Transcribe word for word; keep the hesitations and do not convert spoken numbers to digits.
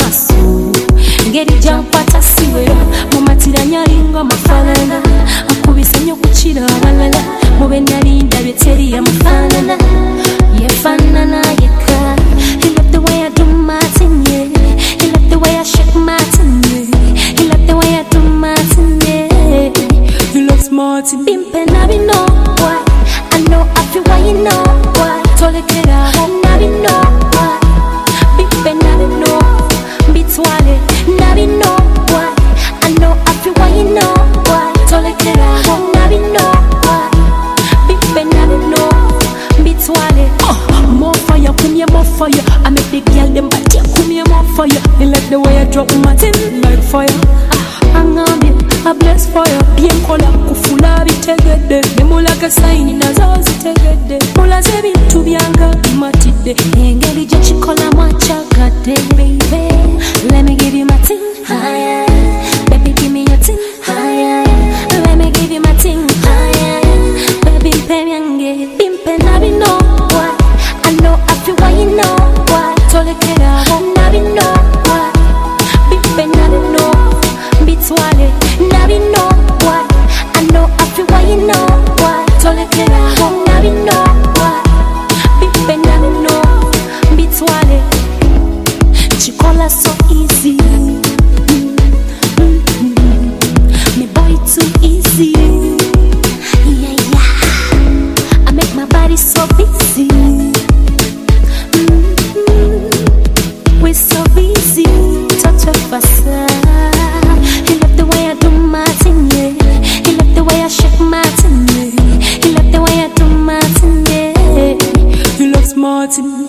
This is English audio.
maso ngeri jankwata siwera mumatira nyalinga mafalana akubisa nnyo kukira abalala mube nalinda byeteri yamufanana yefanana yeka. He love the way I do my thing, yeah. He love the way I shake my thing, yeah. He love the way I do my thing, yeah. He loves Martin Bimpe Nabino, why? I know I feel why you know why. Tolekera Nabino, why? Bimpe Nabino, Bitwale Nabino, why? I know I feel why you know why. Tolekera Nabino, why? Bimpe Nabino, Bitwale. More fire, come here, more fire. I make the girl them back here, come here, more fire. They like the way I drop my tin like fire. I'm on me, I bless fire. Bien kola kufula bitegede. Demo like a sign in a zazi tegede. Mola zebi tu bianga imatide. Engeli jechi kola macha gade, baby. Let me give you my tin, higher. Baby, give me your tin, higher. Let me give you my tin, higher. Baby, baby, ange, bimpe nabino. I know I feel why you know why. Tolekera Nabino, why? Bimpe Nabino, Bitwale Nabino, why? I know I feel why you know why. Tolekera Nabino, why? Bimpe Nabino, Bitwale. Chikola so easy, mm-hmm. Me boy too easy, yeah yeah. I make my body so busy. We're so busy, touch of us. He love the way I do my thing, yeah. He love the way I shake my thing, yeah. He love the way I do my thing, yeah. He loves Martin.